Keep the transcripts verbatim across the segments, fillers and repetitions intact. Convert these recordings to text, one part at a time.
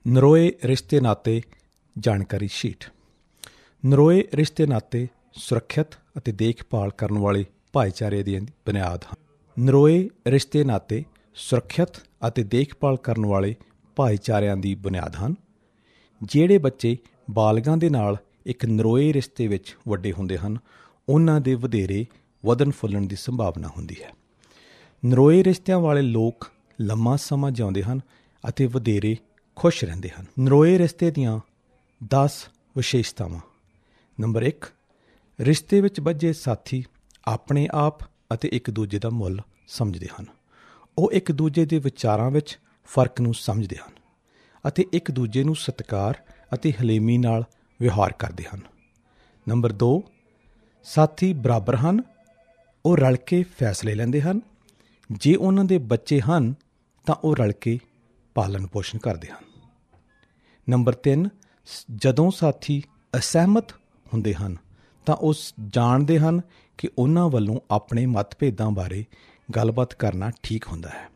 ਨਰੋਏ ਰਿਸ਼ਤੇ ਨਾਤੇ ਜਾਣਕਾਰੀ ਸ਼ੀਟ। ਨਰੋਏ ਰਿਸ਼ਤੇ ਨਾਤੇ ਸੁਰੱਖਿਅਤ ਅਤੇ ਦੇਖਭਾਲ ਕਰਨ ਵਾਲੇ ਭਾਈਚਾਰੇ ਦੀ ਬੁਨਿਆਦ ਹਨ। ਨਰੋਏ ਰਿਸ਼ਤੇ ਨਾਤੇ ਸੁਰੱਖਿਅਤ ਅਤੇ ਦੇਖਭਾਲ ਕਰਨ ਵਾਲੇ ਭਾਈਚਾਰਿਆਂ ਦੀ ਬੁਨਿਆਦ ਹਨ। ਜਿਹੜੇ ਬੱਚੇ ਬਾਲਗਾਂ ਦੇ ਨਾਲ ਇੱਕ ਨਰੋਏ ਰਿਸ਼ਤੇ ਵਿੱਚ ਵੱਡੇ ਹੁੰਦੇ ਹਨ, ਉਹਨਾਂ ਦੇ ਵਧੇਰੇ ਵਧਣ ਫੁੱਲਣ ਦੀ ਸੰਭਾਵਨਾ ਹੁੰਦੀ ਹੈ। ਨਰੋਏ ਰਿਸ਼ਤਿਆਂ ਵਾਲੇ ਲੋਕ ਲੰਮਾ ਸਮਾਂ ਜਿਉਂਦੇ ਹਨ ਅਤੇ ਵਧੇਰੇ ਖੁਸ਼ ਰਹਿੰਦੇ ਹਨ। ਨਰੋਏ ਰਿਸ਼ਤੇ ਦੀਆਂ ਦਸ ਵਿਸ਼ੇਸ਼ਤਾਵਾਂ। ਨੰਬਰ ਇੱਕ, ਰਿਸ਼ਤੇ ਵਿੱਚ ਬੱਝੇ ਸਾਥੀ ਆਪਣੇ ਆਪ ਅਤੇ ਇੱਕ ਦੂਜੇ ਦਾ ਮੁੱਲ ਸਮਝਦੇ ਹਨ। ਉਹ ਇੱਕ ਦੂਜੇ ਦੇ ਵਿਚਾਰਾਂ ਵਿੱਚ ਫਰਕ ਨੂੰ ਸਮਝਦੇ ਹਨ ਅਤੇ ਇੱਕ ਦੂਜੇ ਨੂੰ ਸਤਿਕਾਰ ਅਤੇ ਹਲੇਮੀ ਨਾਲ ਵਿਵਹਾਰ ਕਰਦੇ ਹਨ। ਨੰਬਰ ਦੋ, ਸਾਥੀ ਬਰਾਬਰ ਹਨ। ਉਹ ਰਲ ਕੇ ਫੈਸਲੇ ਲੈਂਦੇ ਹਨ। ਜੇ ਉਹਨਾਂ ਦੇ ਬੱਚੇ ਹਨ ਤਾਂ ਉਹ ਰਲ ਕੇ ਪਾਲਣ ਪੋਸ਼ਣ ਕਰਦੇ ਹਨ। ਨੰਬਰ ਤਿੰਨ, ਜਦੋਂ ਸਾਥੀ ਅਸਹਿਮਤ ਹੁੰਦੇ ਹਨ ਤਾਂ ਉਹ ਜਾਣਦੇ ਹਨ ਕਿ ਉਹਨਾਂ ਵੱਲੋਂ ਆਪਣੇ ਮਤਭੇਦਾਂ ਬਾਰੇ ਗੱਲਬਾਤ ਕਰਨਾ ਠੀਕ ਹੁੰਦਾ ਹੈ।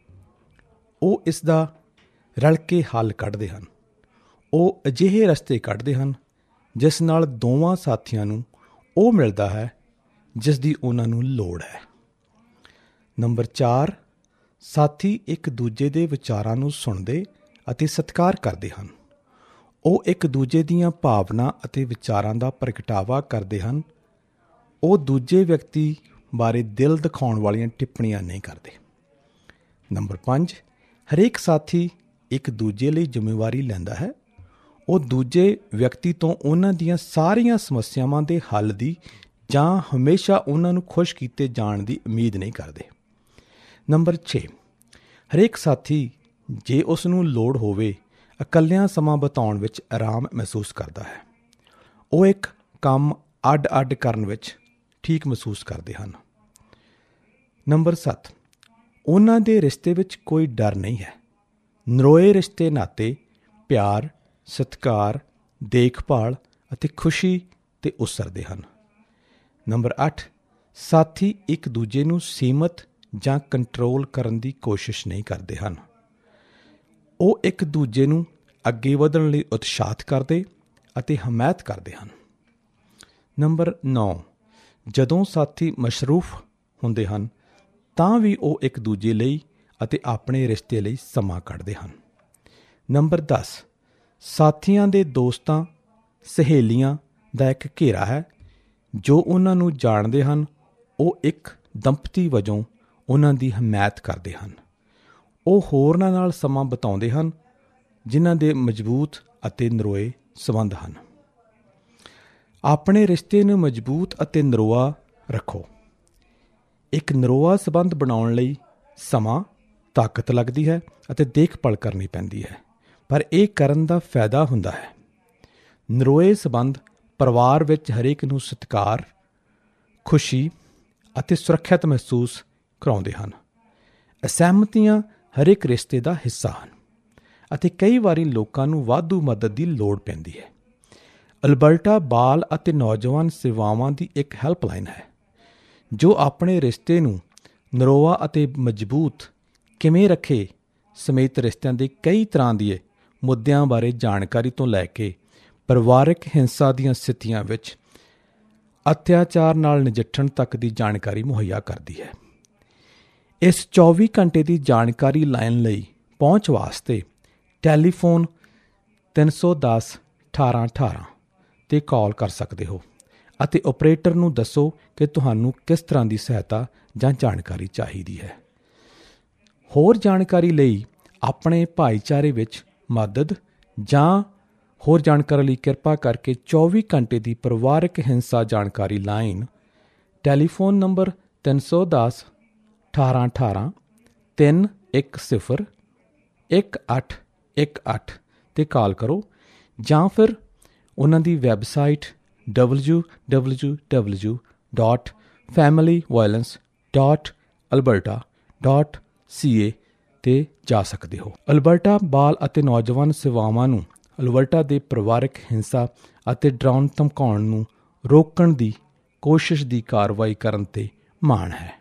ਉਹ ਇਸ ਦਾ ਰਲ ਕੇ ਹੱਲ ਕੱਢਦੇ ਹਨ। ਉਹ ਅਜਿਹੇ ਰਸਤੇ ਕੱਢਦੇ ਹਨ ਜਿਸ ਨਾਲ ਦੋਵਾਂ ਸਾਥੀਆਂ ਨੂੰ ਉਹ ਮਿਲਦਾ ਹੈ ਜਿਸ ਦੀ ਉਹਨਾਂ ਨੂੰ ਲੋੜ ਹੈ। ਨੰਬਰ ਚਾਰ, ਸਾਥੀ ਇੱਕ ਦੂਜੇ ਦੇ ਵਿਚਾਰਾਂ ਨੂੰ ਸੁਣਦੇ ਅਤੇ ਸਤਿਕਾਰ ਕਰਦੇ ਹਨ। ਉਹ ਇੱਕ ਦੂਜੇ ਦੀਆਂ ਭਾਵਨਾ ਅਤੇ ਵਿਚਾਰਾਂ ਦਾ ਪ੍ਰਗਟਾਵਾ ਕਰਦੇ ਹਨ। ਉਹ ਦੂਜੇ ਵਿਅਕਤੀ ਬਾਰੇ ਦਿਲ ਦਿਖਾਉਣ ਵਾਲੀਆਂ ਟਿੱਪਣੀਆਂ ਨਹੀਂ ਕਰਦੇ। ਨੰਬਰ ਪੰਜ, ਹਰੇਕ ਸਾਥੀ ਇੱਕ ਦੂਜੇ ਲਈ ਜ਼ਿੰਮੇਵਾਰੀ ਲੈਂਦਾ ਹੈ। ਉਹ ਦੂਜੇ ਵਿਅਕਤੀ ਤੋਂ ਉਹਨਾਂ ਦੀਆਂ ਸਾਰੀਆਂ ਸਮੱਸਿਆਵਾਂ ਦੇ ਹੱਲ ਦੀ ਜਾਂ ਹਮੇਸ਼ਾ ਉਹਨਾਂ ਨੂੰ ਖੁਸ਼ ਕੀਤੇ ਜਾਣ ਦੀ ਉਮੀਦ ਨਹੀਂ ਕਰਦੇ। ਨੰਬਰ ਛੇ, ਹਰੇਕ ਸਾਥੀ ਜੇ ਉਸ ਨੂੰ ਲੋੜ ਹੋਵੇ ਇਕੱਲਿਆਂ ਸਮਾਂ ਬਿਤਾਉਣ ਵਿੱਚ ਆਰਾਮ ਮਹਿਸੂਸ ਕਰਦਾ ਹੈ। ਉਹ ਇੱਕ ਕੰਮ ਅੱਡ ਅੱਡ ਕਰਨ ਵਿੱਚ ਠੀਕ ਮਹਿਸੂਸ ਕਰਦੇ ਹਨ। ਨੰਬਰ ਸੱਤ, ਉਹਨਾਂ ਦੇ ਰਿਸ਼ਤੇ ਵਿੱਚ ਕੋਈ ਡਰ ਨਹੀਂ ਹੈ। ਨਰੋਏ ਰਿਸ਼ਤੇ ਨਾਤੇ ਪਿਆਰ, ਸਤਿਕਾਰ, ਦੇਖਭਾਲ ਅਤੇ ਖੁਸ਼ੀ 'ਤੇ ਉਸਰਦੇ ਹਨ। ਨੰਬਰ ਅੱਠ, ਸਾਥੀ ਇੱਕ ਦੂਜੇ ਨੂੰ ਸੀਮਤ ਜਾਂ ਕੰਟਰੋਲ ਕਰਨ ਦੀ ਕੋਸ਼ਿਸ਼ ਨਹੀਂ ਕਰਦੇ ਹਨ। ਉਹ ਇੱਕ ਦੂਜੇ ਨੂੰ ਅੱਗੇ ਵਧਣ ਲਈ ਉਤਸ਼ਾਹਿਤ ਕਰਦੇ ਅਤੇ ਹਮਾਇਤ ਕਰਦੇ ਹਨ। ਨੰਬਰ ਨੌ, ਜਦੋਂ ਸਾਥੀ ਮਸਰੂਫ ਹੁੰਦੇ ਹਨ ਤਾਂ ਵੀ ਉਹ ਇੱਕ ਦੂਜੇ ਲਈ ਅਤੇ ਆਪਣੇ ਰਿਸ਼ਤੇ ਲਈ ਸਮਾਂ ਕੱਢਦੇ ਹਨ। ਨੰਬਰ ਦਸ, ਸਾਥੀਆਂ ਦੇ ਦੋਸਤਾਂ ਸਹੇਲੀਆਂ ਦਾ ਇੱਕ ਘੇਰਾ ਹੈ ਜੋ ਉਹਨਾਂ ਨੂੰ ਜਾਣਦੇ ਹਨ। ਉਹ ਇੱਕ ਦੰਪਤੀ ਵਜੋਂ ਉਹਨਾਂ ਦੀ ਹਮਾਇਤ ਕਰਦੇ ਹਨ। ਉਹ ਹੋਰਨਾਂ ਨਾਲ ਸਮਾਂ ਬਿਤਾਉਂਦੇ ਹਨ ਜਿਨ੍ਹਾਂ ਦੇ ਮਜ਼ਬੂਤ ਅਤੇ ਨਰੋਏ ਸੰਬੰਧ ਹਨ। ਆਪਣੇ ਰਿਸ਼ਤੇ ਨੂੰ ਮਜ਼ਬੂਤ ਅਤੇ ਨਰੋਆ ਰੱਖੋ। ਇੱਕ ਨਰੋਆ ਸੰਬੰਧ ਬਣਾਉਣ ਲਈ ਸਮਾਂ, ਤਾਕਤ ਲੱਗਦੀ ਹੈ ਅਤੇ ਦੇਖਭਾਲ ਕਰਨੀ ਪੈਂਦੀ ਹੈ, ਪਰ ਇਹ ਕਰਨ ਦਾ ਫਾਇਦਾ ਹੁੰਦਾ ਹੈ। ਨਰੋਏ ਸੰਬੰਧ ਪਰਿਵਾਰ ਵਿੱਚ ਹਰੇਕ ਨੂੰ ਸਤਿਕਾਰ, ਖੁਸ਼ੀ ਅਤੇ ਸੁਰੱਖਿਅਤ ਮਹਿਸੂਸ ਕਰਾਉਂਦੇ ਹਨ। ਅਸਹਿਮਤੀਆਂ ਹਰੇਕ ਰਿਸ਼ਤੇ ਦਾ ਹਿੱਸਾ ਹਨ ਅਤੇ ਕਈ ਵਾਰੀ ਲੋਕਾਂ ਨੂੰ ਵਾਧੂ ਮਦਦ ਦੀ ਲੋੜ ਪੈਂਦੀ ਹੈ। ਅਲਬਰਟਾ ਬਾਲ ਅਤੇ ਨੌਜਵਾਨ ਸੇਵਾਵਾਂ ਦੀ ਇੱਕ ਹੈਲਪਲਾਈਨ ਹੈ ਜੋ ਆਪਣੇ ਰਿਸ਼ਤੇ ਨੂੰ ਨਰੋਆ ਅਤੇ ਮਜ਼ਬੂਤ ਕਿਵੇਂ ਰੱਖੇ ਸਮੇਤ ਰਿਸ਼ਤਿਆਂ ਦੇ ਕਈ ਤਰ੍ਹਾਂ ਦੇ ਮੁੱਦਿਆਂ ਬਾਰੇ ਜਾਣਕਾਰੀ ਤੋਂ ਲੈ ਕੇ ਪਰਿਵਾਰਕ ਹਿੰਸਾ ਦੀਆਂ ਸਥਿਤੀਆਂ ਵਿੱਚ ਅੱਤਿਆਚਾਰ ਨਾਲ ਨਜਿੱਠਣ ਤੱਕ ਦੀ ਜਾਣਕਾਰੀ ਮੁਹੱਈਆ ਕਰਦੀ ਹੈ। ਇਸ ਚੌਵੀ ਘੰਟੇ ਦੀ ਜਾਣਕਾਰੀ ਲਾਈਨ ਲਈ ਪਹੁੰਚ ਵਾਸਤੇ ਟੈਲੀਫੋਨ ਤਿੰਨ ਸੌ ਦਸ ਅਠਾਰਾਂ ਅਠਾਰਾਂ 'ਤੇ ਕਾਲ ਕਰ ਸਕਦੇ ਹੋ ਅਤੇ ਓਪਰੇਟਰ ਨੂੰ ਦੱਸੋ ਕਿ ਤੁਹਾਨੂੰ ਕਿਸ ਤਰ੍ਹਾਂ ਦੀ ਸਹਾਇਤਾ ਜਾਂ ਜਾਣਕਾਰੀ ਚਾਹੀਦੀ ਹੈ। ਹੋਰ ਜਾਣਕਾਰੀ ਲਈ ਆਪਣੇ ਭਾਈਚਾਰੇ ਵਿੱਚ ਮਦਦ ਜਾਂ ਹੋਰ ਜਾਣਕਾਰੀ ਲਈ ਕਿਰਪਾ ਕਰਕੇ ਚੌਵੀ ਘੰਟੇ ਦੀ ਪਰਿਵਾਰਕ ਹਿੰਸਾ ਜਾਣਕਾਰੀ ਲਾਈਨ ਟੈਲੀਫੋਨ ਨੰਬਰ ਤਿੰਨ ਸੌ ਦਸ ਅਠਾਰਾਂ ਅਠਾਰਾਂ ਤਿੰਨ ਇੱਕ ਸਿਫਰ ਇੱਕ ਅੱਠ ਇੱਕ ਅੱਠ 'ਤੇ ਕਾਲ ਕਰੋ ਜਾਂ ਫਿਰ ਉਹਨਾਂ ਦੀ website W W W dot family violence dot Alberta dot C A 'ਤੇ ਜਾ ਸਕਦੇ ਹੋ। ਅਲਬਰਟਾ ਬਾਲ ਅਤੇ ਨੌਜਵਾਨ ਸੇਵਾਵਾਂ ਨੂੰ ਅਲਬਰਟਾ ਦੇ ਪਰਿਵਾਰਕ ਹਿੰਸਾ ਅਤੇ ਡਰਾਉਣ ਧਮਕਾਉਣ ਨੂੰ ਰੋਕਣ ਦੀ ਕੋਸ਼ਿਸ਼ ਦੀ ਕਾਰਵਾਈ ਕਰਨ 'ਤੇ ਮਾਣ ਹੈ।